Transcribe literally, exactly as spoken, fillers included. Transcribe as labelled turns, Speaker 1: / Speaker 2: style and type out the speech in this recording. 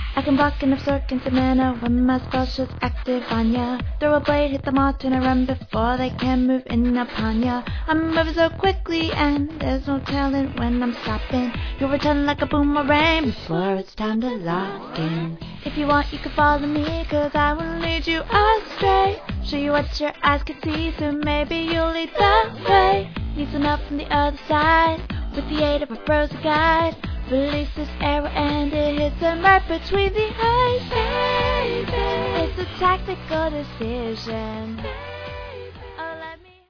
Speaker 1: I can block and absorb into mana when my spell's just active on ya. Throw a blade, hit them all, turn around before they can move in upon ya. I'm moving so quickly and there's no telling when I'm stopping. You'll return like a boomerang before it's time to lock in. If you want, you can follow me, cause I will lead you astray. Show you what your eyes can see, so maybe you'll lead that way. Need some help from the other side, with the aid of a frozen guide. Release this arrow and it hits them right between the eyes. It's a tactical decision.